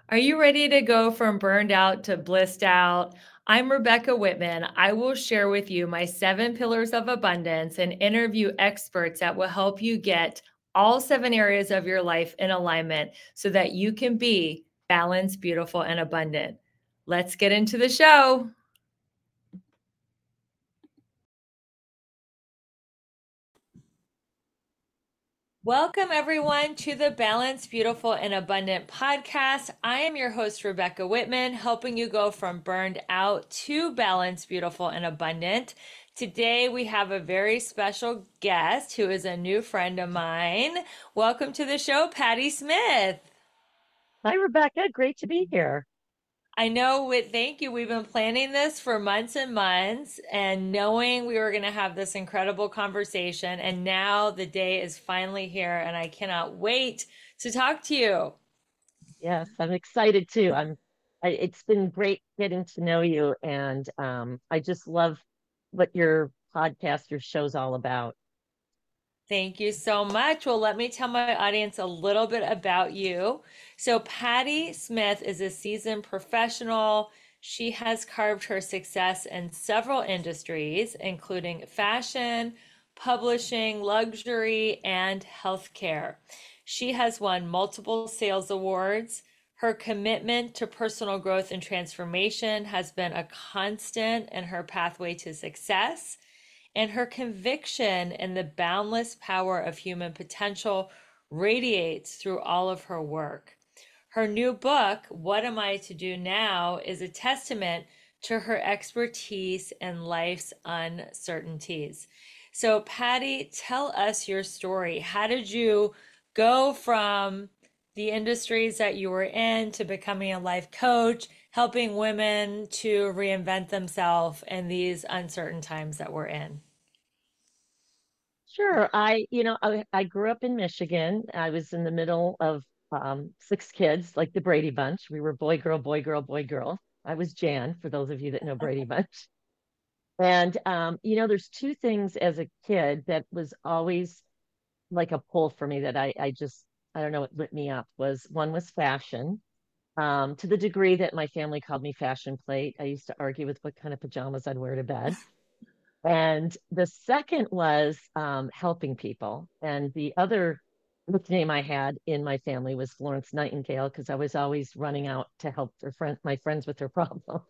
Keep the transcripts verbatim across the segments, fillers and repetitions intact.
Are you ready to go from burned out to blissed out? I'm Rebecca Whitman. I will share with you my seven pillars of abundance and interview experts that will help you get all seven areas of your life in alignment so that you can be balanced, beautiful, and abundant. Let's get into the show. Welcome, everyone, to the Balanced, Beautiful, and Abundant podcast. I am your host, Rebecca Whitman, helping you go from burned out to balanced, beautiful, and abundant. Today, we have a very special guest who is a new friend of mine. Welcome to the show, Patty Smith. Hi, Rebecca. Great to be here. I know with thank you, we've been planning this for months and months and knowing we were going to have this incredible conversation. And now the day is finally here, and I cannot wait to talk to you. Yes, I'm excited too. I'm. I, it's been great getting to know you, and um, I just love what your podcast, your show's all about. Thank you so much. Well, let me tell my audience a little bit about you. So, Patty Smith is a seasoned professional. She has carved her success in several industries, including fashion, publishing, luxury, and healthcare. She has won multiple sales awards. Her commitment to personal growth and transformation has been a constant in her pathway to success, and her conviction in the boundless power of human potential radiates through all of her work. Her new book, What Am I to Do Now, is a testament to her expertise in life's uncertainties. So, Patty, tell us your story. How did you go from the industries that you were in to becoming a life coach, helping women to reinvent themselves in these uncertain times that we're in? Sure. I, you know, I, I grew up in Michigan. I was in the middle of um, six kids, like the Brady Bunch. We were boy, girl, boy, girl, boy, girl. I was Jan, for those of you that know Brady Bunch. And um, you know, there's two things as a kid that was always like a pull for me that I, I just, I don't know, it lit me up was one was fashion. Um, to the degree that my family called me fashion plate. I used to argue with what kind of pajamas I'd wear to bed. And the second was um, helping people. And the other nickname I had in my family was Florence Nightingale because I was always running out to help their friend, my friends with their problems.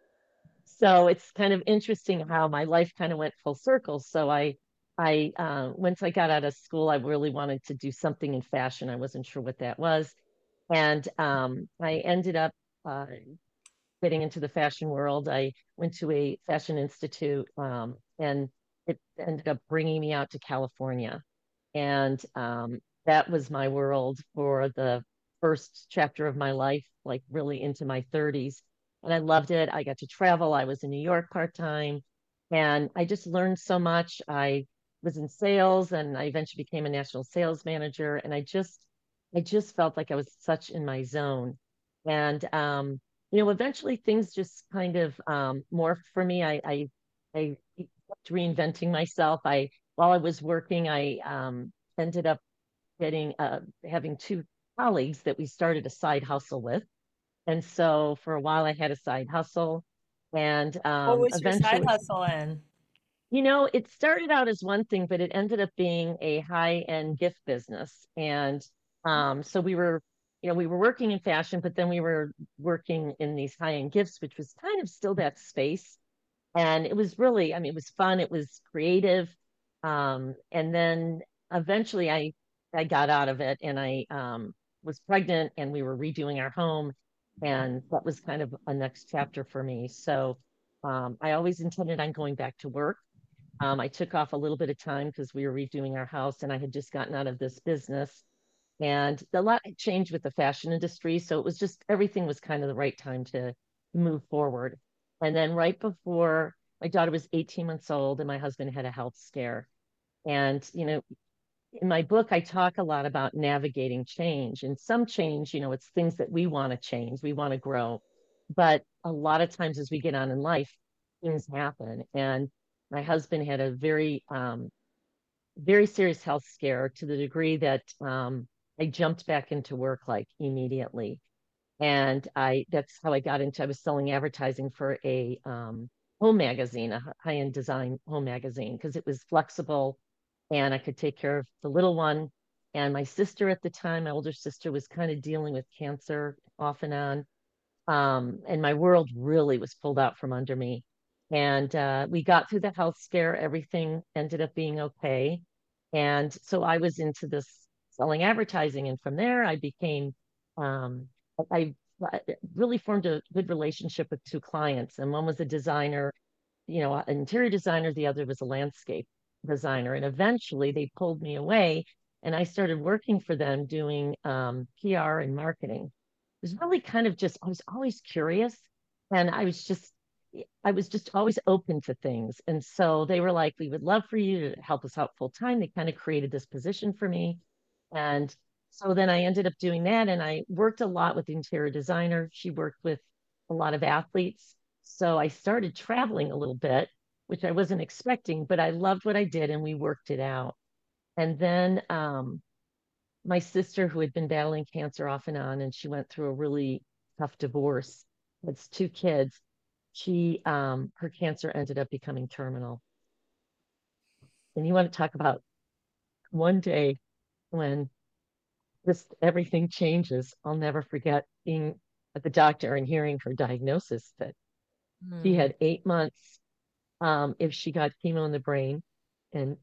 So it's kind of interesting how my life kind of went full circle. So I, I uh, once I got out of school, I really wanted to do something in fashion. I wasn't sure what that was, and um, I ended up uh, getting into the fashion world. I went to a fashion institute, um, and it ended up bringing me out to California, and um, that was my world for the first chapter of my life, like really into my thirties. And I loved it. I got to travel. I was in New York part time, and I just learned so much. I was in sales, and I eventually became a national sales manager. And I just, I just felt like I was such in my zone. And um, you know, eventually things just kind of um, morphed for me. I, I, I kept reinventing myself. I, while I was working, I um, ended up getting uh, having two colleagues that we started a side hustle with. And so for a while, I had a side hustle, and What um, was your side eventually, hustle in? you know, it started out as one thing, but it ended up being a high-end gift business. And um, so we were, you know, we were working in fashion, but then we were working in these high-end gifts, which was kind of still that space. And it was really, I mean, it was fun, it was creative. Um, and then eventually I I got out of it and I um, was pregnant and we were redoing our home. And that was kind of a next chapter for me. So um, I always intended on going back to work. Um, I took off a little bit of time because we were redoing our house and I had just gotten out of this business. And a lot had changed with the fashion industry. So it was just everything was kind of the right time to move forward. And then right before my daughter was eighteen months old and my husband had a health scare. And, you know, in my book, I talk a lot about navigating change. And some change, you know, it's things that we want to change, we want to grow. But a lot of times as we get on in life, things happen. And my husband had a very, um, very serious health scare to the degree that um, I jumped back into work like immediately. And I that's how I got into I was selling advertising for a um, home magazine, a high-end design home magazine, because it was flexible and I could take care of the little one. And my sister at the time, my older sister, was kind of dealing with cancer off and on. Um, and my world really was pulled out from under me. And uh, we got through the health scare. Everything ended up being okay. And so I was into this selling advertising. And from there, I became, um, I, I really formed a good relationship with two clients. And one was a designer, you know, an interior designer, the other was a landscape designer. And eventually they pulled me away and I started working for them doing um, P R and marketing. It was really kind of just, I was always curious and I was just, I was just always open to things. And so they were like, we would love for you to help us out full time. They kind of created this position for me. And so then I ended up doing that. And I worked a lot with the interior designer. She worked with a lot of athletes. So I started traveling a little bit, which I wasn't expecting, but I loved what I did and we worked it out. And then um, my sister, who had been battling cancer off and on, and she went through a really tough divorce, has two kids. She, um, her cancer ended up becoming terminal. And you want to talk about one day when just everything changes. I'll never forget being at the doctor and hearing her diagnosis that she Hmm. had eight months um, if she got chemo in the brain. And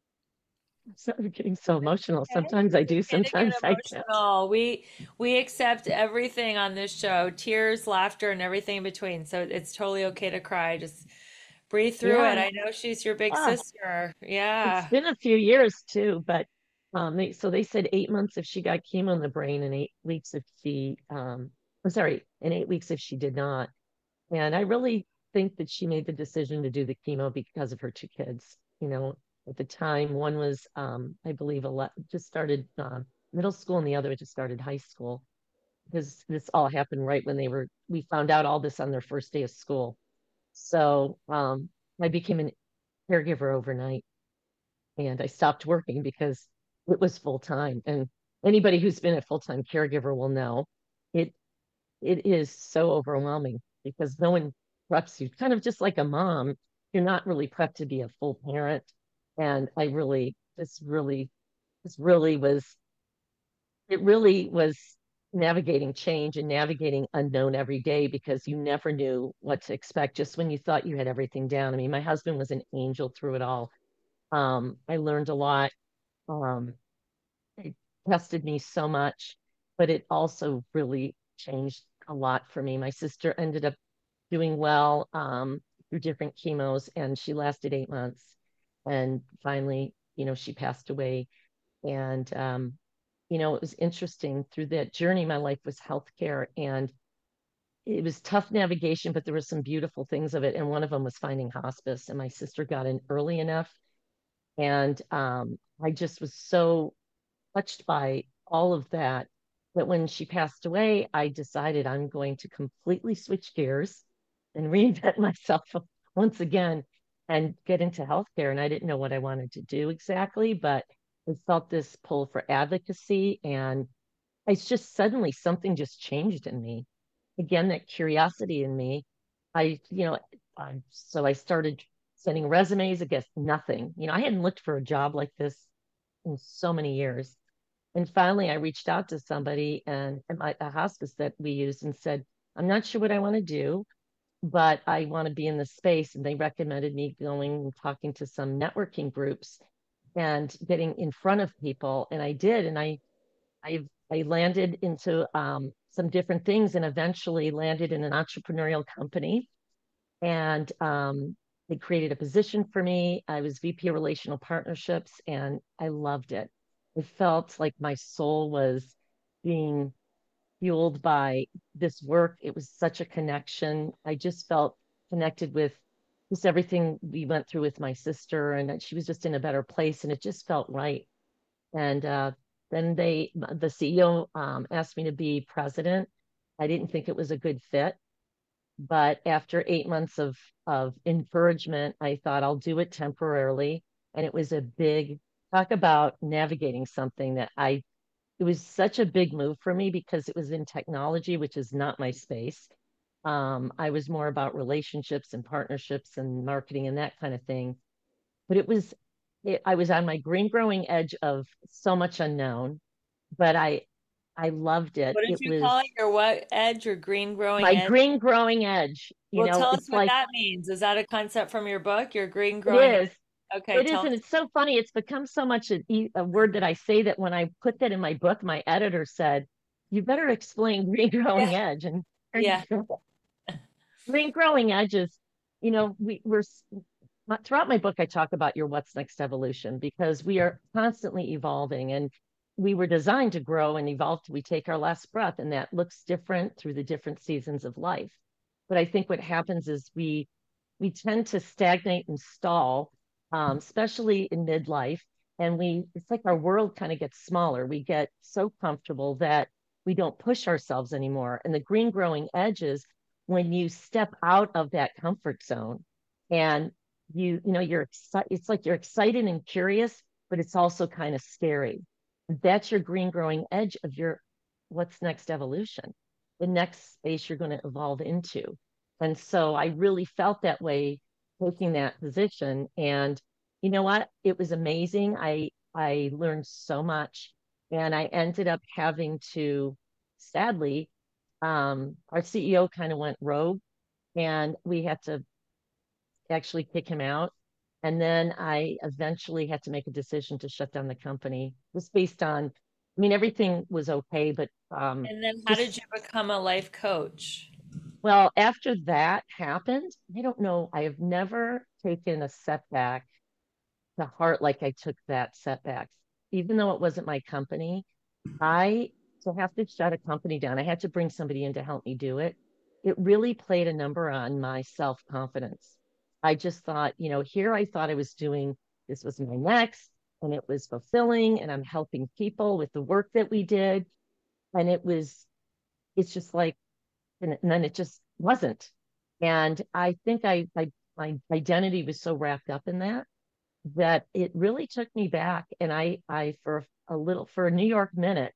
I'm sorry, getting so emotional. Okay. Sometimes I You're do, gonna get sometimes I can't. emotional. We we accept everything on this show, tears, laughter, and everything in between. So it's totally okay to cry. Just breathe through it. Yeah. I know she's your big Ah, sister. it's Yeah. been a few years too, but um, they, so they said eight months if she got chemo in the brain and eight weeks if she, um, I'm sorry, and eight weeks if she did not. And I really think that she made the decision to do the chemo because of her two kids. You know, at the time, one was, um, I believe, ele just started uh, middle school, and the other just started high school. Because this all happened right when they were, we found out all this on their first day of school. So um, I became a caregiver overnight, and I stopped working because it was full time. And anybody who's been a full time caregiver will know it it is so overwhelming because no one preps you, kind of just like a mom. You're not really prepped to be a full parent. And I really, this really, this really was, it really was navigating change and navigating unknown every day because you never knew what to expect just when you thought you had everything down. I mean, my husband was an angel through it all. Um, I learned a lot. Um, it tested me so much, but it also really changed a lot for me. My sister ended up doing well um, through different chemos, and she lasted eight months. And finally, you know, she passed away. And, um, you know, it was interesting through that journey. My life was healthcare, and it was tough navigation, but there were some beautiful things of it. And one of them was finding hospice. And my sister got in early enough. And um, I just was so touched by all of that that when she passed away, I decided I'm going to completely switch gears and reinvent myself once again and get into healthcare. And I didn't know what I wanted to do exactly, but I felt this pull for advocacy. And it's just suddenly something just changed in me. Again, that curiosity in me. I, you know, I, so I started sending resumes against nothing. You know, I hadn't looked for a job like this in so many years. And finally, I reached out to somebody and at my, a hospice that we used and said, I'm not sure what I want to do, but I want to be in this space. And they recommended me going and talking to some networking groups and getting in front of people. And I did. And I, I, I landed into um, some different things and eventually landed in an entrepreneurial company. And um, they created a position for me. I was V P of Relational Partnerships and I loved it. It felt like my soul was being fueled by this work. It was such a connection. I just felt connected with just everything we went through with my sister, and that she was just in a better place, and it just felt right. And uh, then they, the C E O, um, asked me to be president. I didn't think it was a good fit, but after eight months of of encouragement, I thought I'll do it temporarily. And it was a big talk about navigating something that I it was such a big move for me because it was in technology, which is not my space. Um, I was more about relationships and partnerships and marketing and that kind of thing. But it was, it, I was on my green growing edge of so much unknown, but I, I loved it. What did It you was call it? Your what edge? Your green growing my edge? green growing edge. You Well, know, tell us it's what like, that means. Is that a concept from your book, your green it growing edge? is. Okay, It tell is, and us. it's so funny. It's become so much a, e- a word that I say that when I put that in my book, my editor said, "You better explain green Yeah, growing edge." And yeah. green growing edges, you know, we, we're throughout my book, I talk about your what's next evolution because we are constantly evolving and we were designed to grow and evolve till we take our last breath. And that looks different through the different seasons of life. But I think what happens is we we tend to stagnate and stall, um, especially in midlife. And we it's like our world kind of gets smaller. We get so comfortable that we don't push ourselves anymore. And the green growing edges, when you step out of that comfort zone and you you know you're excited, it's like you're excited and curious, but it's also kind of scary. That's your green growing edge of your what's next evolution, the next space you're going to evolve into. And so I really felt that way taking that position. And you know what, it was amazing. I i learned so much, and I ended up having to, sadly, um our C E O kind of went rogue, and we had to actually kick him out. And then I eventually had to make a decision to shut down the company. It was based on, I mean, everything was okay, but um, And then how did just, you become a life coach? well, after that happened, I don't know. I have never taken a setback to heart like I took that setback. Even though it wasn't my company, I, to have to shut a company down, I had to bring somebody in to help me do it. It really played a number on my self confidence. I just thought, you know, here I thought I was doing, this was my next, and it was fulfilling, and I'm helping people with the work that we did. And it was, it's just like, and, and then it just wasn't. And I think I, I, my identity was so wrapped up in that that it really took me back. And I, I, for a little, for a New York minute,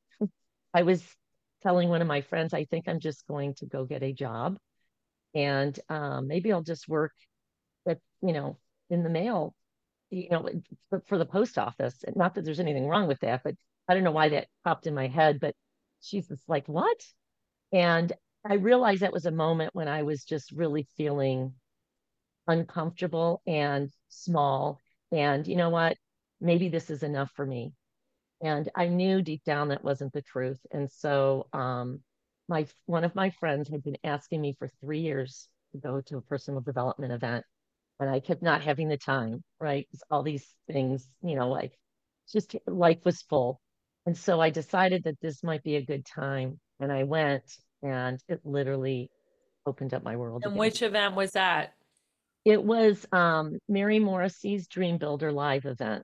I was telling one of my friends, I think I'm just going to go get a job, and um, maybe I'll just work at, you know, in the mail, you know, for, for the post office. Not that there's anything wrong with that, but I don't know why that popped in my head. But she's just like, what? And I realized that was a moment when I was just really feeling uncomfortable and small. And you know what? Maybe this is enough for me. And I knew deep down that wasn't the truth. And so um, my one of my friends had been asking me for three years to go to a personal development event, and I kept not having the time, right? 'Cause all these things, you know, like just life was full. And so I decided that this might be a good time. And I went, and it literally opened up my world And again. which event was that? It was um, Mary Morrissey's Dream Builder Live event.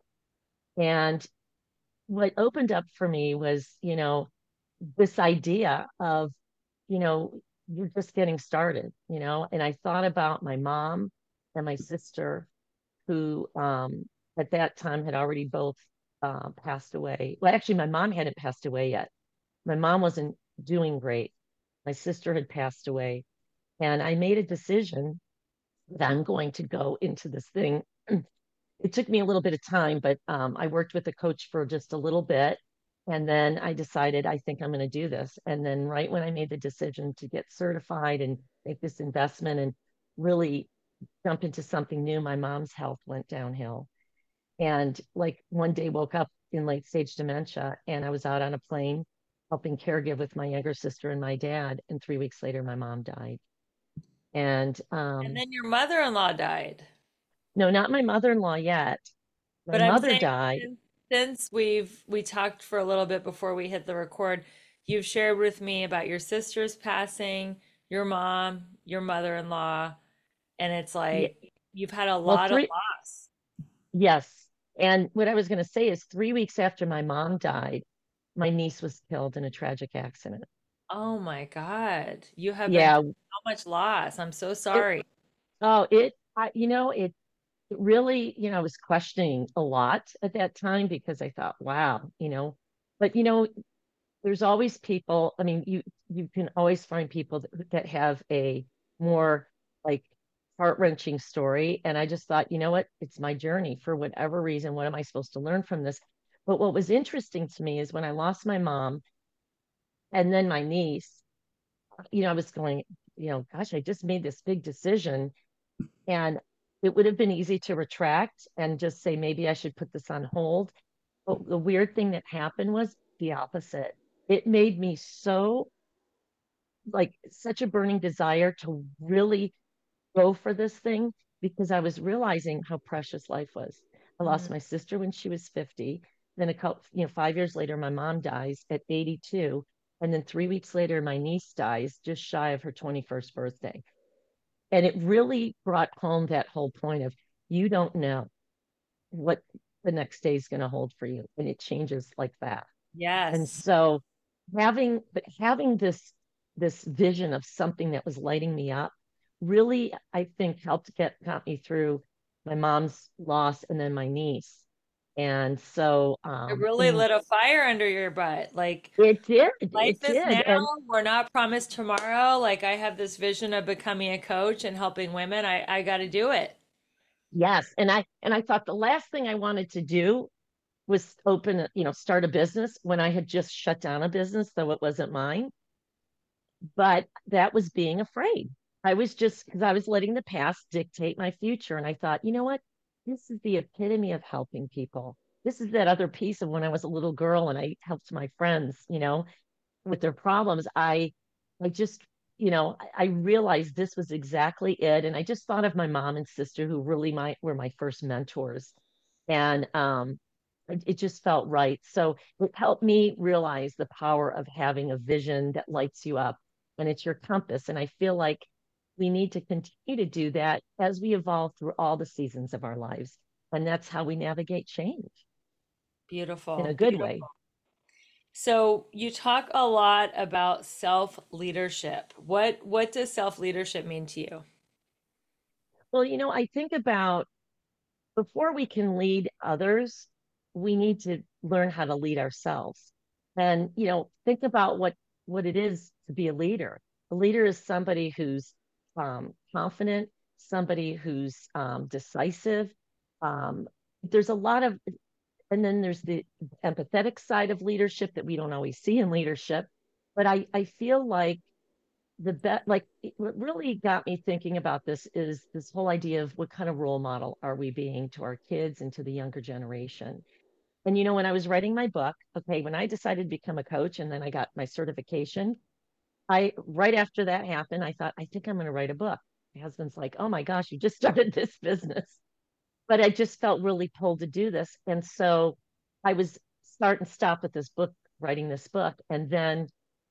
And what opened up for me was, you know, this idea of, you know, you're just getting started, you know, and I thought about my mom and my sister who um, at that time had already both uh, passed away. Well, actually, my mom hadn't passed away yet. My mom wasn't doing great. My sister had passed away. And I made a decision that I'm going to go into this thing. It took me a little bit of time, but um, I worked with a coach for just a little bit. And then I decided, I think I'm going to do this. And then, right when I made the decision to get certified and make this investment and really jump into something new, my mom's health went downhill. And like one day woke up in late stage dementia, and I was out on a plane helping caregive with my younger sister and my dad. And three weeks later, my mom died. And And um, then your mother-in-law died. no, not my mother in law yet. My But I'm mother saying died. since, since we've we talked for a little bit before we hit the record, you've shared with me about your sister's passing, your mom, your mother-in-law, and it's Yeah, like you've had a well, lot of three, loss. yes. And what I was going to say is three weeks after my mom died, my niece was killed in a tragic accident. Oh my God. You have been Yeah, through so much loss. I'm so it, sorry. oh, it, I, you know, it, it really, you know, I was questioning a lot at that time because I thought, wow, you know, but you know, there's always people, I mean, you you can always find people that, that have a more like heart-wrenching story. And I just thought, you know what? It's my journey for whatever reason. What am I supposed to learn from this? But what was interesting to me is when I lost my mom and then my niece, you know, I was going, you know, gosh, I just made this big decision. And it would have been easy to retract and just say, maybe I should put this on hold. But the weird thing that happened was the opposite. It made me so like such a burning desire to really go for this thing because I was realizing how precious life was. I lost Mhm. my sister when she was fifty. Then a couple, you know, five years later, my mom dies at eighty-two. And then three weeks later, my niece dies just shy of her twenty-first birthday. And it really brought home that whole point of you don't know what the next day is going to hold for you. And it changes like that. And Yes. so having but having this this vision of something that was lighting me up really, I think, helped get got me through my mom's loss and then my niece. And so It um really and lit a fire under your butt. Like, it did, life it is now, did. And we're not promised tomorrow. Like, I have this vision of becoming a coach and helping women. I, I got to do it. yes, and I and I thought the last thing I wanted to do was open, a- you know, start a business when I had just shut down a business, though it wasn't mine. But that was being afraid. I was just because I was letting the past dictate my future. And I thought, you know what? This is the epitome of helping people. This is that other piece of when I was a little girl and I helped my friends, you know, with their problems. I, I just, you know, I, I realized this was exactly it. And I just thought of my mom and sister who really my were my first mentors. And um, it, it just felt right. So it helped me realize the power of having a vision that lights you up and it's your compass. And I feel like we need to continue to do that as we evolve through all the seasons of our lives. And that's how we navigate change in a Beautiful. good way. Beautiful. So you talk a lot about self-leadership. What what does self-leadership mean to you? Well, you know, I think about before we can lead others, we need to learn how to lead ourselves. And, you know, think about what what it is to be a leader. A leader is somebody who's um, confident, somebody who's um, decisive. Um, there's a lot of, and then there's the empathetic side of leadership that we don't always see in leadership. But I, I feel like the bet like what really got me thinking about this is this whole idea of what kind of role model are we being to our kids and to the younger generation. And you know, when I was writing my book, okay, when I decided to become a coach and then I got my certification, I right after that happened, I thought, I think I'm going to write a book. My husband's like, oh my gosh, you just started this business. But I just felt really pulled to do this. And so I was start and stop with this book, writing this book. And then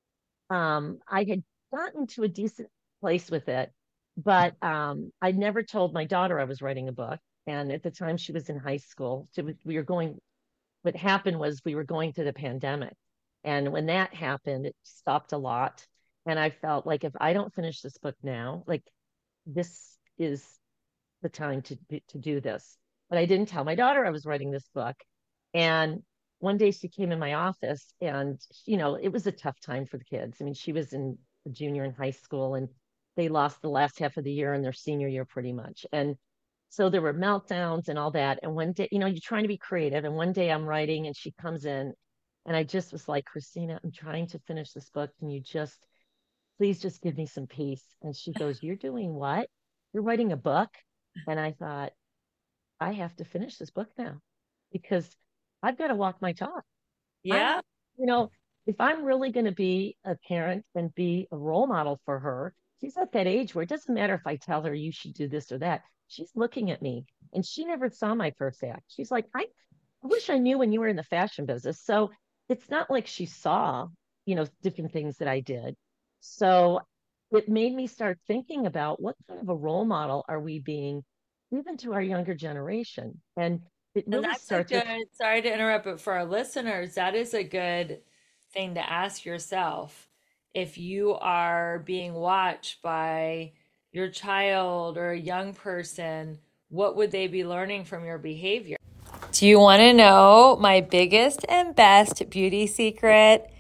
um, I had gotten to a decent place with it, but um, I never told my daughter I was writing a book. And at the time, she was in high school. So we were going. What happened was we were going through the pandemic, and when that happened, it stopped a lot. And I felt like if I don't finish this book now, like this is the time to to do this. But I didn't tell my daughter I was writing this book. And one day she came in my office and you know, it was a tough time for the kids. I mean, she was in a junior in high school and they lost the last half of the year in their senior year pretty much. And so there were meltdowns and all that. And one day, you know, you're trying to be creative. And one day I'm writing and she comes in and I just was like, Christina, I'm trying to finish this book. Can you just please just give me some peace? And she goes, you're doing what? You're writing a book? And I thought, I have to finish this book now because I've got to walk my talk. I'm, Yeah. you know, if I'm really going to be a parent and be a role model for her, she's at that age where it doesn't matter if I tell her you should do this or that. She's looking at me and she never saw my first act. She's like, I, I wish I knew when you were in the fashion business. So it's not like she saw, you know, different things that I did. So it made me start thinking about what kind of a role model are we being even to our younger generation. And it And really that's a starts with, good, sorry to interrupt, but for our listeners, that is a good thing to ask yourself. If you are being watched by your child or a young person, what would they be learning from your behavior? Do you want to know my biggest and best beauty secret?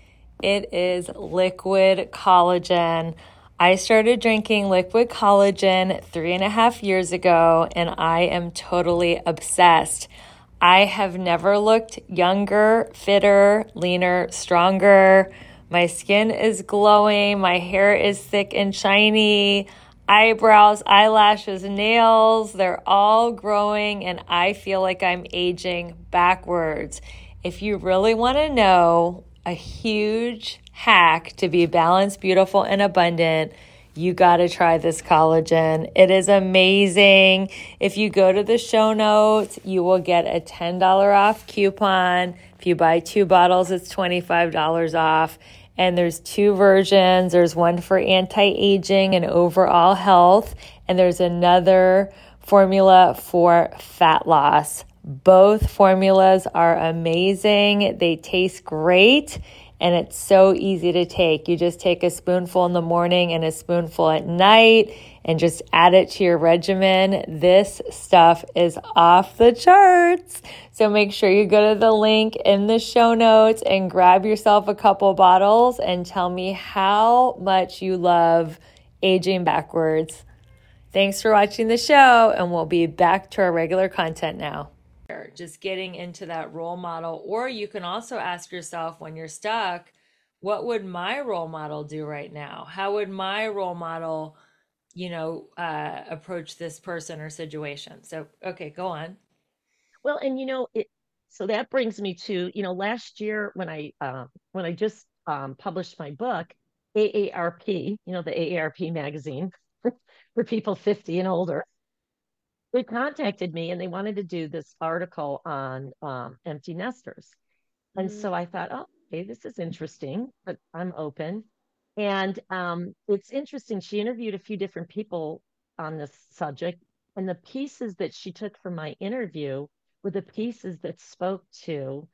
It is liquid collagen. I started drinking liquid collagen three and a half years ago, and I am totally obsessed. I have never looked younger, fitter, leaner, stronger. My skin is glowing. My hair is thick and shiny. Eyebrows, eyelashes, nails, they're all growing, and I feel like I'm aging backwards. If you really want to know a huge hack to be balanced, beautiful, and abundant, you got to try this collagen. It is amazing. If you go to the show notes, you will get a ten dollars off coupon. If you buy two bottles, it's twenty-five dollars off. And there's two versions. There's one for anti-aging and overall health, and there's another formula for fat loss. Both formulas are amazing. They taste great, and it's so easy to take. You just take a spoonful in the morning and a spoonful at night and just add it to your regimen. This stuff is off the charts. So make sure you go to the link in the show notes and grab yourself a couple bottles and tell me how much you love aging backwards. Thanks for watching the show, and we'll be back to our regular content now. Just getting into that role model, or you can also ask yourself when you're stuck, what would my role model do right now? How would my role model, you know, uh, approach this person or situation? So, okay, go on. Well, and you know, it, so that brings me to, you know, last year when I uh, when I just um, published my book, A A R P, you know, the A A R P magazine for people fifty and older, they contacted me and they wanted to do this article on um, empty nesters. And Mm, so I thought, oh, okay, this is interesting, but I'm open. And um, it's interesting. She interviewed a few different people on this subject, and the pieces that she took from my interview were the pieces that spoke to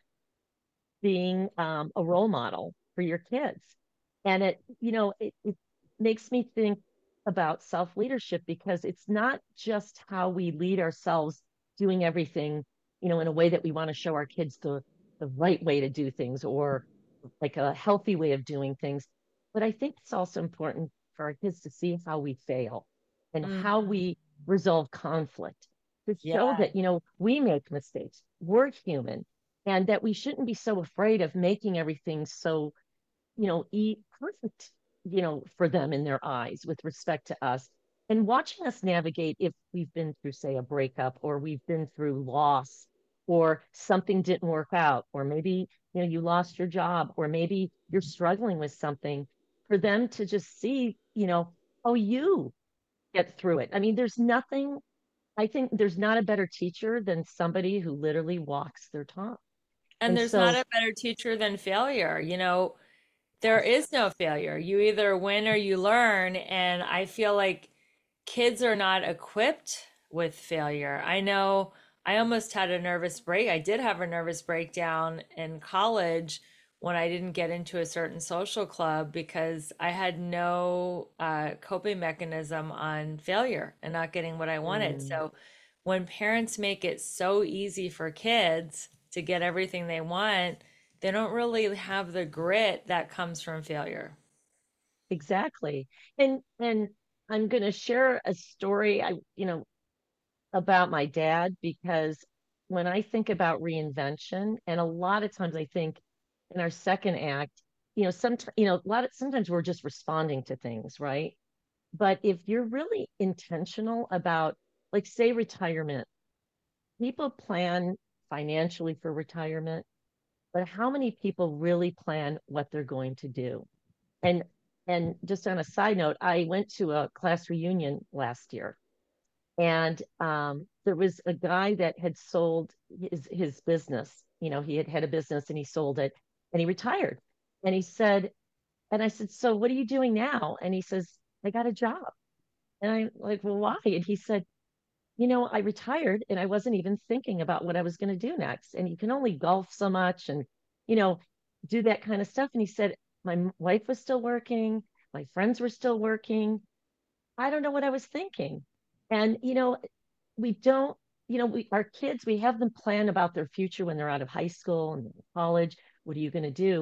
being um, a role model for your kids. And it, you know, it, it makes me think about self leadership because it's not just how we lead ourselves doing everything, you know, in a way that we want to show our kids the, the right way to do things or like a healthy way of doing things. But I think it's also important for our kids to see how we fail and how mhm. we resolve conflict to show Yeah. that, you know, we make mistakes. We're human and that we shouldn't be so afraid of making everything so, you know, e- perfect, you know, for them in their eyes with respect to us. And watching us navigate if we've been through, say, a breakup or we've been through loss or something didn't work out, or maybe, you know, you lost your job, or maybe you're struggling with something, for them to just see, you know, oh, you get through it. I mean, there's nothing, I think there's not a better teacher than somebody who literally walks their talk. And And there's not so, a better teacher than failure. You know, there yes, is no failure. You either win or you learn. And I feel like kids are not equipped with failure. I know I almost had a nervous break. I did have a nervous breakdown in college when I didn't get into a certain social club because I had no uh, coping mechanism on failure and not getting what I wanted. mm, So when parents make it so easy for kids to get everything they want, they don't really have the grit that comes from failure. exactly. And and I'm going to share a story I, you know, about my dad because when I think about reinvention, and a lot of times I think in our second act, you know, some, you know, a lot of sometimes we're just responding to things, right? But if you're really intentional about, like, say, retirement, people plan financially for retirement, but how many people really plan what they're going to do? And and just on a side note, I went to a class reunion last year, and um, there was a guy that had sold his his business. You know, he had had a business and he sold it, and he retired. And he said, and I said, so what are you doing now? And he says, I got a job. And I'm like, well, why? And he said, you know, I retired and I wasn't even thinking about what I was going to do next. And you can only golf so much and, you know, do that kind of stuff. And he said, my m- wife was still working, my friends were still working. I don't know what I was thinking. And, you know, we don't, you know, we, our kids, we have them plan about their future when they're out of high school and college. What are you going to do?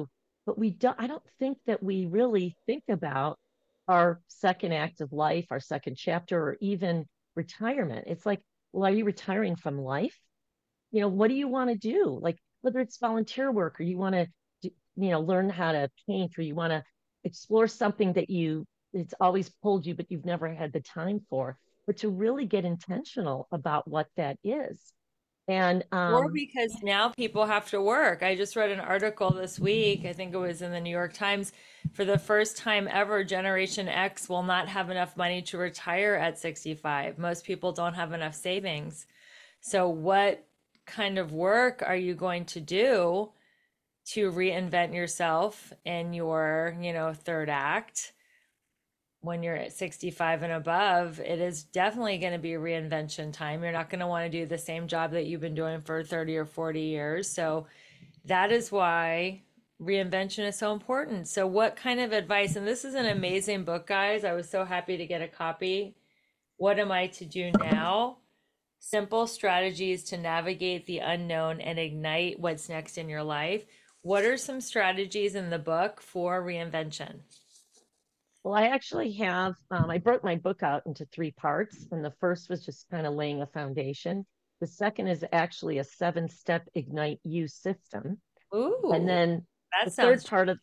but we don't, I don't think that we really think about our second act of life, our second chapter, or even retirement. It's like, well, are you retiring from life? You know, what do you want to do? Like, whether it's volunteer work or you want to, you know, learn how to paint, or you want to explore something that you, it's always pulled you, but you've never had the time for, but to really get intentional about what that is. And Or um, because now people have to work. I just read an article this week, I think it was in the New York Times. For the first time ever, Generation X will not have enough money to retire at sixty-five. Most people don't have enough savings. So, what kind of work are you going to do to reinvent yourself in your, you know, third act? When you're at sixty-five and above, it is definitely going to be reinvention time. You're not going to want to do the same job that you've been doing for thirty or forty years. So that is why reinvention is so important. So, what kind of advice? And this is an amazing book, guys. I was so happy to get a copy. What am I to do now? Simple strategies to navigate the unknown and ignite what's next in your life. What are some strategies in the book for reinvention? well, I actually have, um, I broke my book out into three parts, and the first was just kind of laying a foundation. The second is actually a seven step Ignite You system. And Ooh, then that the third sounds. part of,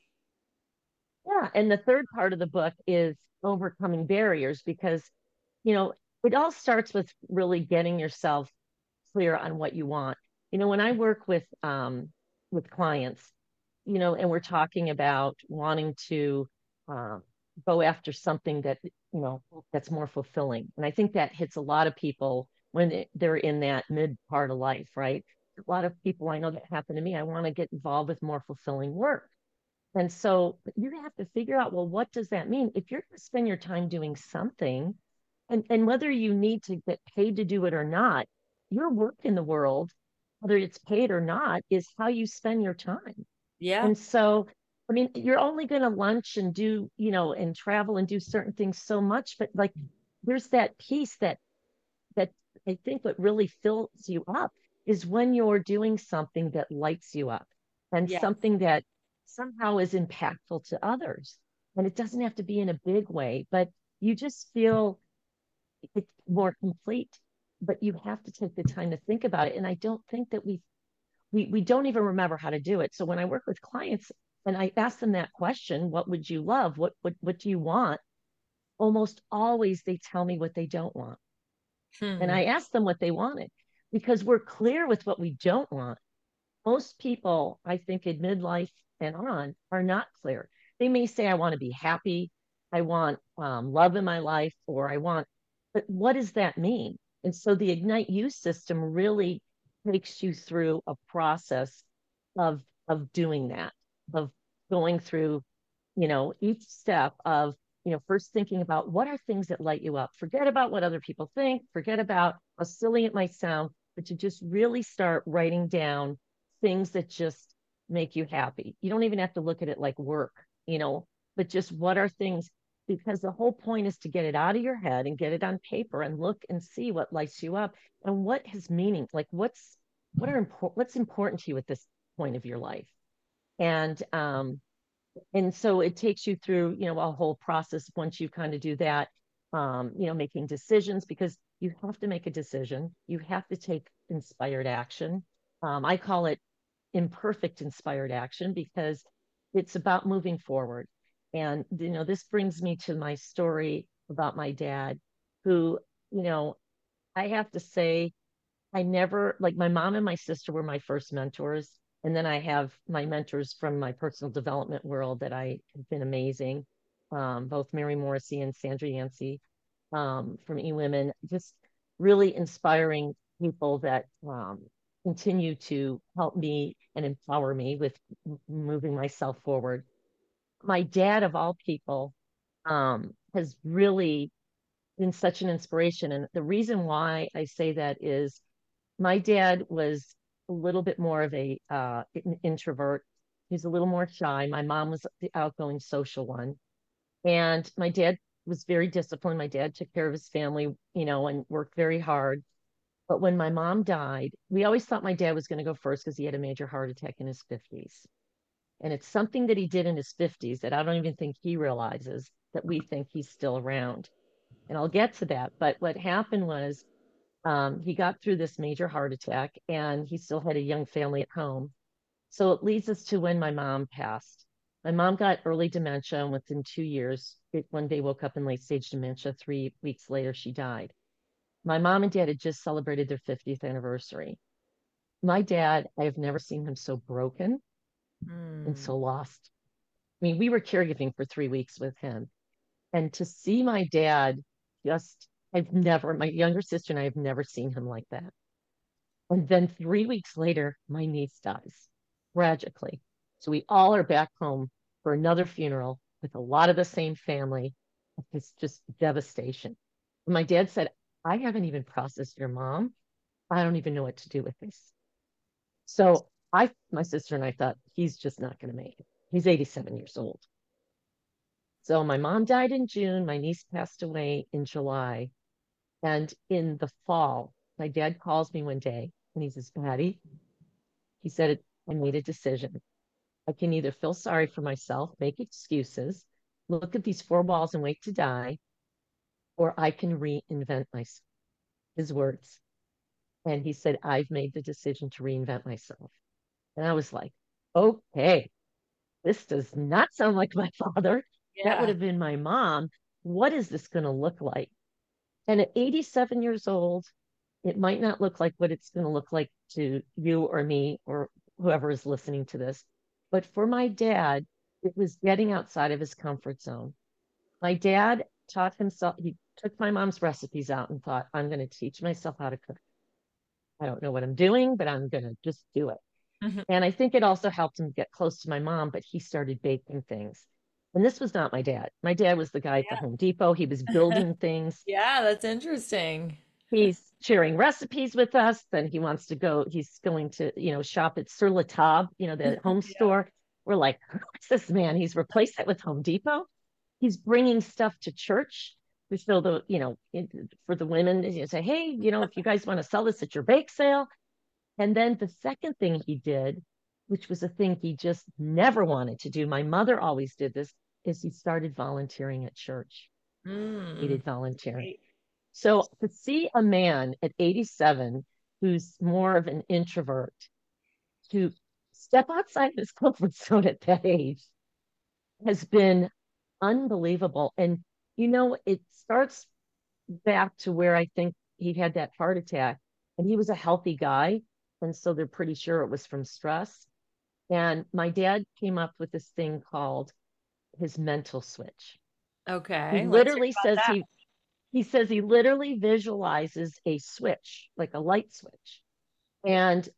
yeah, and the third part of the book is overcoming barriers, because, you know, it all starts with really getting yourself clear on what you want. You know, when I work with um with clients, you know, and we're talking about wanting to um, go after something that, you know, that's more fulfilling. And I think that hits a lot of people when it, they're in that mid part of life, right? A lot of people I know that happen to me. I want to get involved with more fulfilling work. And so you have to figure out, well, what does that mean? If you're going to spend your time doing something, and, and whether you need to get paid to do it or not, your work in the world, whether it's paid or not, is how you spend your time. Yeah. And so, I mean, you're only going to lunch and do, you know, and travel and do certain things so much, but like there's that piece that that I think what really fills you up is when you're doing something that lights you up and Yeah. something that somehow is impactful to others. And it doesn't have to be in a big way, but you just feel it's more complete. But you have to take the time to think about it. And I don't think that we we we don't even remember how to do it. So when I work with clients and I ask them that question, what would you love? What what what do you want? Almost always they tell me what they don't want. And Hmm. I asked them what they wanted, because we're clear with what we don't want. Most people, I think, in midlife and on are not clear. They may say, I want to be happy, I want um, love in my life, or I want, but what does that mean? And so the Ignite You system really takes you through a process of of doing that, of going through, you know, each step of, you know, first thinking about what are things that light you up. Forget about what other people think, forget about how silly it might sound, but to just really start writing down things that just make you happy. You don't even have to look at it like work, you know, but just what are things, because the whole point is to get it out of your head and get it on paper and look and see what lights you up and what has meaning, like what's what are important what's important to you at this point of your life. And um and so it takes you through, you know, a whole process once you kind of do that, um you know, making decisions, because you have to make a decision, you have to take inspired action. um, I call it imperfect inspired action, because it's about moving forward. And you know, this brings me to my story about my dad, who, you know, I have to say, I never, like, my mom and my sister were my first mentors. And then I have my mentors from my personal development world that I have been amazing. Um, both Mary Morrissey and Sandra Yancey, um, from eWomen, just really inspiring people that um, continue to help me and empower me with m- moving myself forward. My dad, of all people, um, has really been such an inspiration. And the reason why I say that is my dad was a little bit more of a uh, an introvert. He's a little more shy. My mom was the outgoing social one, and my dad was very disciplined. My dad took care of his family, you know, and worked very hard. But when my mom died, we always thought my dad was going to go first because he had a major heart attack in his fifties. And it's something that he did in his fifties that I don't even think he realizes that we think he's still around. And I'll get to that. But what happened was um, he got through this major heart attack and he still had a young family at home. So it leads us to when my mom passed. My mom got early dementia, and within two years, it one day woke up in late stage dementia. Three weeks later, she died. My mom and dad had just celebrated their fiftieth anniversary. My dad, I have never seen him so broken and Mm. so lost. I mean, we were caregiving for three weeks with him. And to see my dad just, I've never, my younger sister and I have never seen him like that. And then three weeks later, my niece dies tragically. So we all are back home for another funeral with a lot of the same family. It's just devastation. And my dad said, I haven't even processed your mom. I don't even know what to do with this. So I, my sister and I thought, he's just not going to make it. He's eighty-seven years old. So my mom died in June. My niece passed away in July. And in the fall, my dad calls me one day and he says, Patty, he said, I made a decision. I can either feel sorry for myself, make excuses, look at these four walls and wait to die, or I can reinvent myself. His words. And he said, I've made the decision to reinvent myself. And I was like, okay, this does not sound like my father. That would Yeah. have been my mom. What is this going to look like? And at eighty-seven years old, it might not look like what it's going to look like to you or me or whoever is listening to this. But for my dad, it was getting outside of his comfort zone. My dad taught himself, he took my mom's recipes out and thought, I'm going to teach myself how to cook. I don't know what I'm doing, but I'm going to just do it. Mhm. And I think it also helped him get close to my mom, but he started baking things. And this was not my dad. My dad was the guy at the Home Depot. He was building things. Yeah, that's interesting. He's sharing recipes with us. Then he wants to go, he's going to, you know, shop at Sur La Table, you know, the home Yeah. store. We're like, what's this man? He's replaced it with Home Depot. He's bringing stuff to church to show the, you know, for the women, you say, hey, you know, if you guys want to sell this at your bake sale. And then the second thing he did, which was a thing he just never wanted to do, my mother always did this, is he started volunteering at church. He Mm. did volunteering. Great. So to see a man at eighty-seven who's more of an introvert to step outside his comfort zone at that age has been unbelievable. And, you know, it starts back to where I think he had that heart attack and he was a healthy guy. And so they're pretty sure it was from stress. And my dad came up with this thing called his mental switch. He Okay, let's hear literally about says that. he he says he literally visualizes a switch, like a light switch. And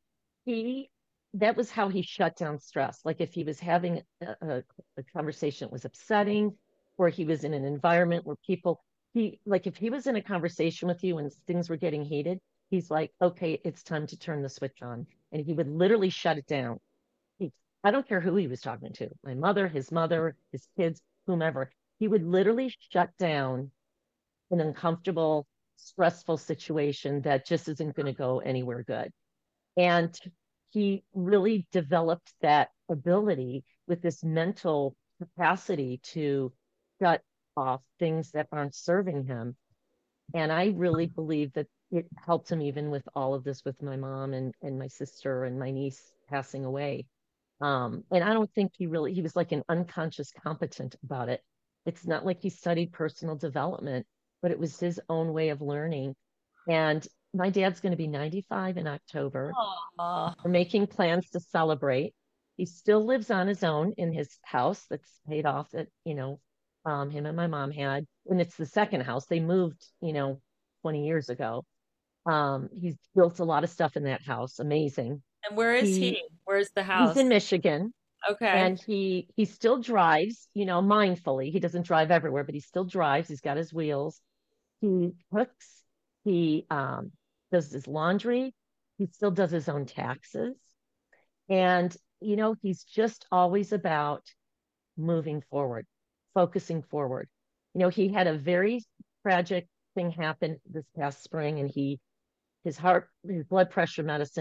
he that was how he shut down stress. Like if he was having a, a, a conversation that was upsetting, or he was in an environment where people he like if he was in a conversation with you and things were getting heated, he's like, okay, it's time to turn the switch on. And he would literally shut it down. He, I don't care who he was talking to, my mother, his mother, his kids, whomever. He would literally shut down an uncomfortable, stressful situation that just isn't going to go anywhere good. And he really developed that ability with this mental capacity to shut off things that aren't serving him. And I really believe that it helped him even with all of this with my mom and, and my sister and my niece passing away. Um, and I don't think he really, he was like an unconscious competent about it. It's not like he studied personal development, but it was his own way of learning. And my dad's going to be ninety-five in October. Oh, We're making plans to celebrate. He still lives on his own in his house that's paid off that, you know, um, him and my mom had. And it's the second house. They moved, you know, twenty years ago. Um, he's built a lot of stuff in that house. Amazing. and where is He he? Where's the he's house? in Michigan Okay. and he he still drives, you know, mindfully. He doesn't drive everywhere, but he still drives. He's got his wheels. He cooks. He um, does his laundry. He still does his own taxes. And, you know, he's just always about moving forward, focusing forward. You know, he had a very tragic thing happen this past spring and he, his heart, his blood pressure medicine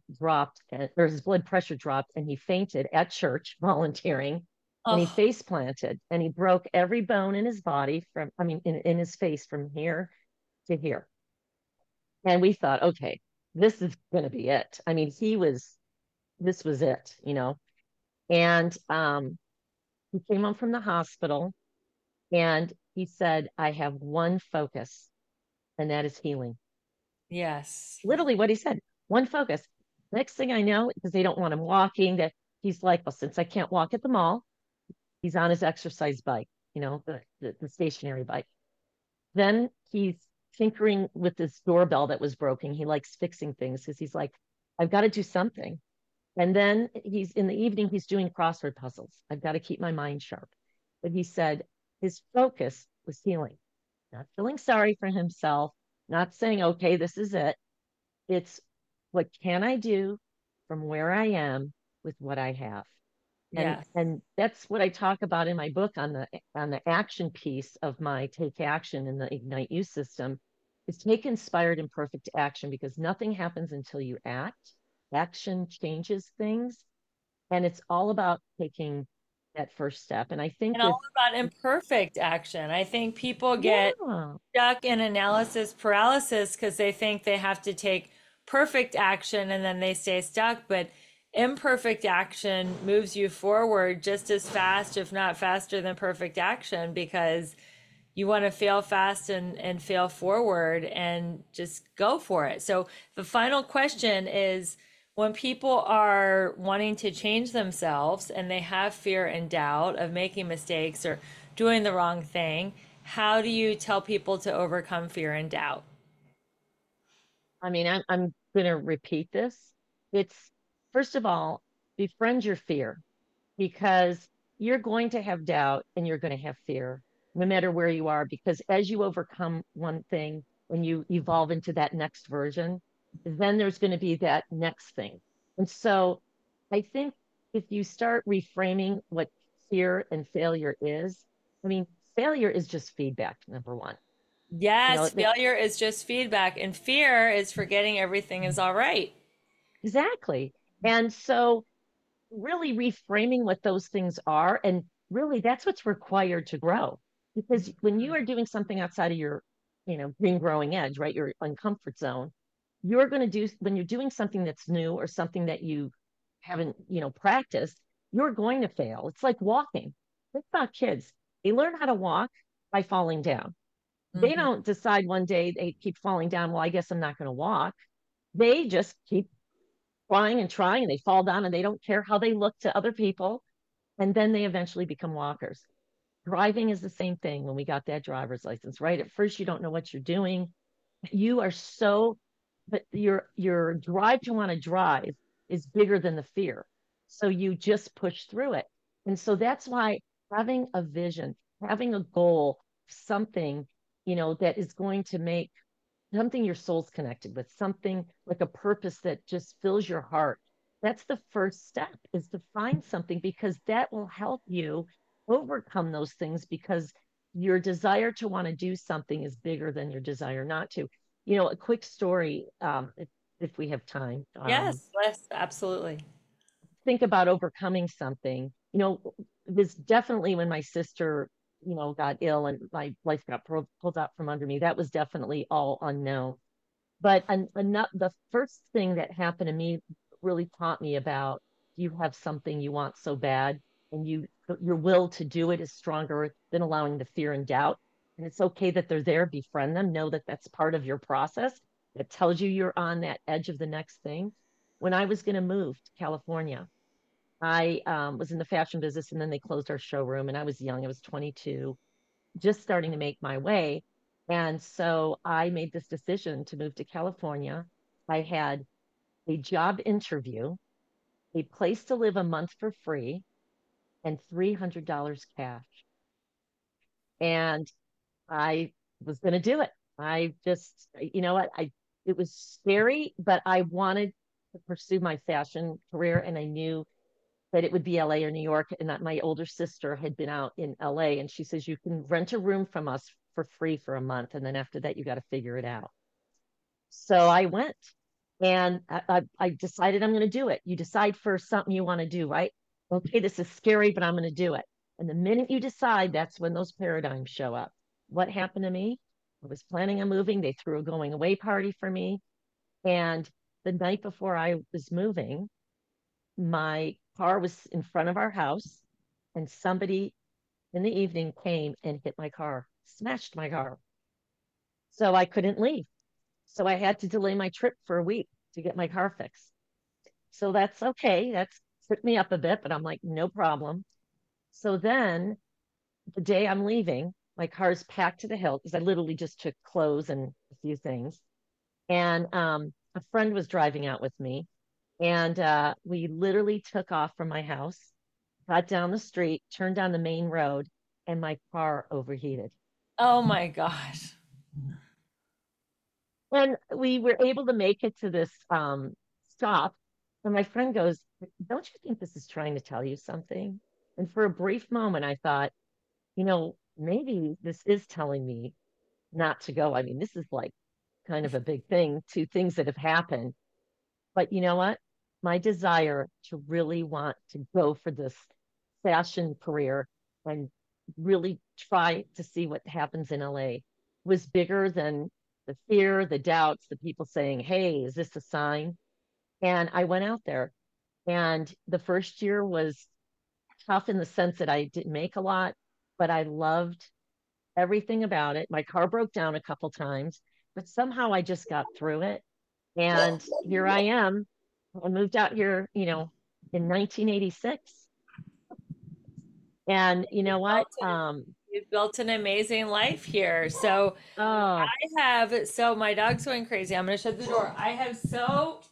dropped, and, or his blood pressure dropped, and he fainted at church volunteering, and he Oh, face planted, and he broke every bone in his body from, I mean, in, in his face from here to here. And we thought, okay, this is going to be it. I mean, he was, this was it, you know. And um, he came home from the hospital and he said, I have one focus, and that is healing. yes. Literally what he said, one focus. Next thing I know, because they don't want him walking, that he's like, well, since I can't walk at the mall, he's on his exercise bike, you know, the, the, the stationary bike. Then he's tinkering with this doorbell that was broken. He likes fixing things because he's like, I've got to do something. And then he's in the evening, he's doing crossword puzzles. I've got to keep my mind sharp. But he said his focus was healing, not feeling sorry for himself, not saying, okay, this is it. It's what can I do from where I am with what I have? And Yes. and that's what I talk about in my book on the on the action piece of my take action in the Ignite You system is take inspired and perfect action, because nothing happens until you act. Action changes things, and it's all about taking that first step. And I think And all with about imperfect action. I think people get yeah, stuck in analysis paralysis because they think they have to take perfect action and then they stay stuck. But imperfect action moves you forward just as fast, if not faster, than perfect action because you want to fail fast and, and fail forward and just go for it. So the final question is when people are wanting to change themselves and they have fear and doubt of making mistakes or doing the wrong thing, how do you tell people to overcome fear and doubt? I mean, I'm I'm going to repeat this. It's first of all, befriend your fear, because you're going to have doubt and you're going to have fear no matter where you are, because as you overcome one thing and you evolve into that next version, then there's going to be that next thing. And so I think if you start reframing what fear and failure is, I mean, failure is just feedback, number one. You know, Yes, that, failure is just feedback, and fear is forgetting everything is all right. exactly. And so really reframing what those things are. And really, that's what's required to grow. Because when you are doing something outside of your, you know, green growing edge, right, your uncomfort zone, you're going to do, when you're doing something that's new or something that you haven't, you know, practiced, you're going to fail. It's like walking. Think about kids. They learn how to walk by falling down. They Mhm. don't decide one day they keep falling down. Well, I guess I'm not going to walk. They just keep trying and trying, and they fall down and they don't care how they look to other people. And then they eventually become walkers. Driving is the same thing when we got that driver's license, right? At first, you don't know what you're doing. You are so, but your your drive to want to drive is bigger than the fear. So you just push through it. And so that's why having a vision, having a goal, something, you know, that is going to make something your soul's connected with, something like a purpose that just fills your heart. That's the first step, is to find something, because that will help you overcome those things, because your desire to want to do something is bigger than your desire not to. You know, a quick story, um, if, if we have time. Um, Yes, yes, absolutely. think about overcoming something. You know, this definitely when my sister, you know, got ill and my life got pulled, pulled out from under me, that was definitely all unknown. But an, enough, the first thing that happened to me really taught me about, you have something you want so bad, and you your will to do it is stronger than allowing the fear and doubt. And it's okay that they're there. Befriend them. Know that that's part of your process. That tells you you're on that edge of the next thing. When I was going to move to California, I um, was in the fashion business, and then they closed our showroom, and I was young. I was twenty-two, just starting to make my way. And so I made this decision to move to California. I had a job interview, a place to live a month for free, and three hundred dollars cash. And I was going to do it. I just, you know what? I, it was scary, but I wanted to pursue my fashion career. And I knew that it would be L A or New York, and that my older sister had been out in L A, and she says, you can rent a room from us for free for a month, and then after that you got to figure it out. So I went, And I, I, I decided I'm going to do it. You decide first something you want to do, right? Okay, this is scary, but I'm going to do it. And the minute you decide, that's when those paradigms show up. What happened to me? I was planning on moving. They threw a going away party for me. And the night before I was moving, my car was in front of our house, and somebody in the evening came and hit my car, smashed my car. So I couldn't leave. So I had to delay my trip for a week to get my car fixed. So that's okay. That's took me up a bit, but I'm like, no problem. So then the day I'm leaving, my car's packed to the hilt because I literally just took clothes and a few things. And um, a friend was driving out with me. And uh, we literally took off from my house, got down the street, turned down the main road, and my car overheated. Oh my gosh. And we were able to make it to this um, stop. And my friend goes, "Don't you think this is trying to tell you something?" And for a brief moment, I thought, you know, maybe this is telling me not to go. I mean, this is like kind of a big thing, two things that have happened. But you know what? My desire to really want to go for this fashion career and really try to see what happens in L A was bigger than the fear, the doubts, the people saying, "Hey, is this a sign?" And I went out there. And the first year was tough in the sense that I didn't make a lot, but I loved everything about it. My car broke down a couple times, but somehow I just got through it. And here I am. I moved out here, you know, in nineteen eighty-six. And you know what? Built an, Um, you've built an amazing life here. So oh, I have, so my dog's going crazy. I'm going to shut the door. I have so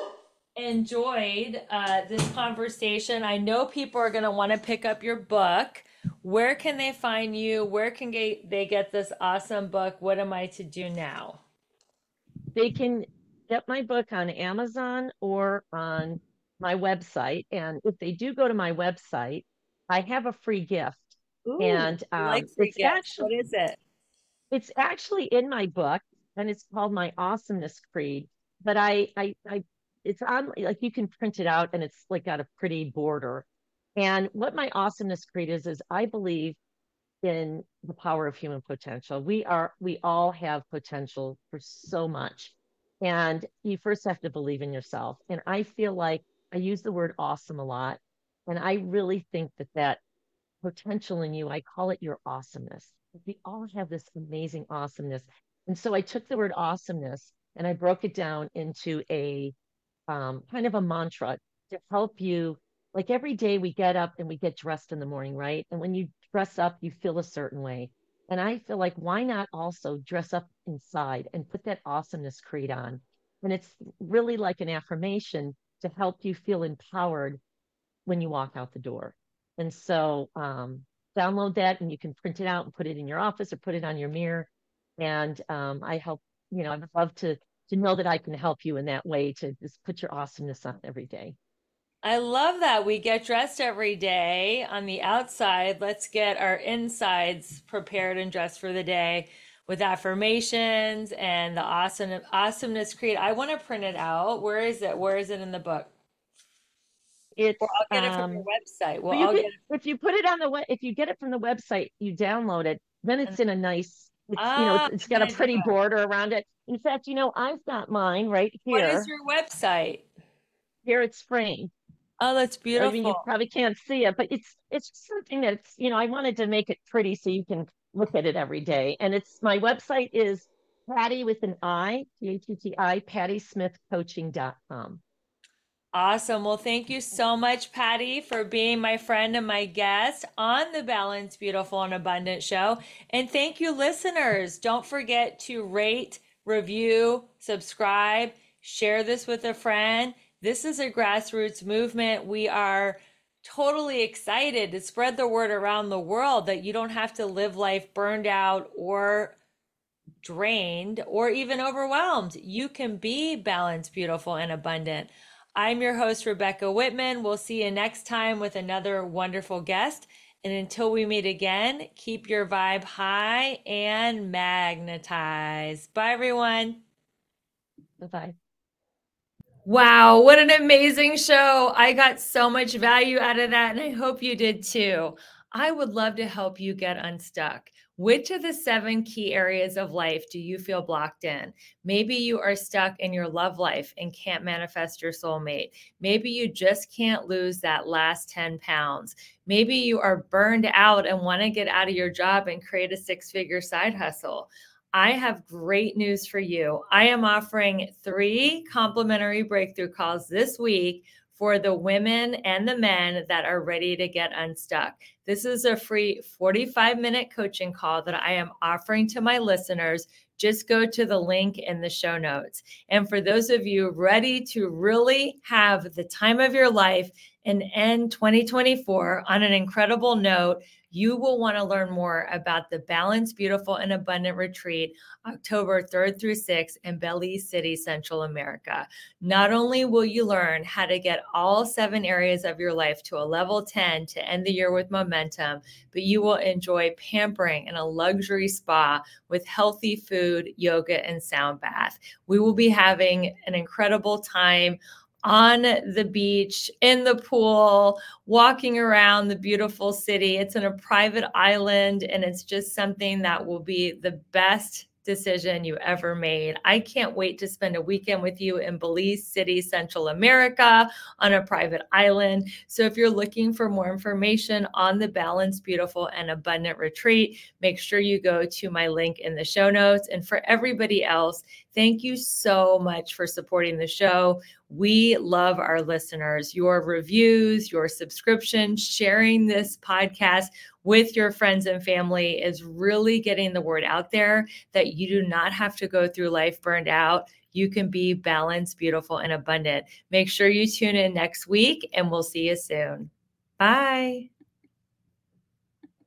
enjoyed uh, this conversation. I know people are going to want to pick up your book. Where can they find you? Where can they they get this awesome book? What am I to do now? they can get my book on Amazon or on my website. And if they do go to my website, I have a free gift. Ooh, And I like um, free it's gifts. actually What is it? it's actually in my book, and it's called My Awesomeness Creed. But I, I, I, it's on like you can print it out, and it's like got a pretty border. And what my Awesomeness Creed is is I believe in the power of human potential. We are, we all have potential for so much, and you first have to believe in yourself. And I feel like I use the word awesome a lot, and I really think that that potential in you. I call it your awesomeness. We all have this amazing awesomeness. And so I took the word awesomeness and I broke it down into a um, kind of a mantra to help you. Like every day we get up and we get dressed in the morning, right? And when you dress up, you feel a certain way. And I feel like why not also dress up inside and put that awesomeness creed on? And it's really like an affirmation to help you feel empowered when you walk out the door. And so um, download that and you can print it out and put it in your office or put it on your mirror. And um, I help, you know, I'd love to to know that I can help you in that way to just put your awesomeness on every day. I love that we get dressed every day on the outside. Let's get our insides prepared and dressed for the day with affirmations and the awesome awesomeness creed. I want to print it out. Where is it? Where is it in the book? Or It's I'll get it from your um website. Well, but you I'll could get it. if you put it on the web if you get it from the website, you download it, then And, it's in a nice it's you know, it's, ah, it's I'm got a gonna do pretty that. border around it. In fact, you know, I've got mine right What is here. your website? Here it's framed. Oh, that's I mean, you beautiful. probably can't see it, but it's it's just something that's, you know, I wanted to make it pretty so you can look at it every day. And it's my website is Patty with an I, P A T T I, patty smith coaching dot com. Awesome. Well, thank you so much, Patty, for being my friend and my guest on the Balanced, Beautiful, and Abundant show. And thank you, listeners. Don't forget to rate, review, subscribe, share this with a friend. This is a grassroots movement. We are totally excited to spread the word around the world that you don't have to live life burned out or drained or even overwhelmed. You can be balanced, beautiful, and abundant. I'm your host, Rebecca Whitman. We'll see you next time with another wonderful guest. And until we meet again, keep your vibe high and magnetize. Bye, everyone. Bye bye. Wow, what an amazing show. I got so much value out of that, and I hope you did too. I would love to help you get unstuck. Which of the seven key areas of life do you feel blocked in? Maybe you are stuck in your love life and can't manifest your soulmate. Maybe you just can't lose that last ten pounds. Maybe you are burned out and want to get out of your job and create a six figure side hustle. I have great news for you. I am offering three complimentary breakthrough calls this week for the women and the men that are ready to get unstuck. This is a free forty-five minute coaching call that I am offering to my listeners. Just go to the link in the show notes. And for those of you ready to really have the time of your life and end twenty twenty-four on an incredible note, you will want to learn more about the Balanced, Beautiful, and Abundant Retreat, October third through sixth in Belize City, Central America. Not only will you learn how to get all seven areas of your life to a level ten to end the year with momentum, but you will enjoy pampering in a luxury spa with healthy food, yoga, and sound bath. We will be having an incredible time on the beach, in the pool, walking around the beautiful city. It's in a private island, and it's just something that will be the best decision you ever made. I can't wait to spend a weekend with you in Belize City, Central America, on a private island. So if you're looking for more information on the Balanced, Beautiful, and Abundant Retreat, make sure you go to my link in the show notes. And for everybody else, thank you so much for supporting the show. We love our listeners. Your reviews, your subscription, sharing this podcast with your friends and family is really getting the word out there that you do not have to go through life burned out. You can be balanced, beautiful, and abundant. Make sure you tune in next week, and we'll see you soon. Bye.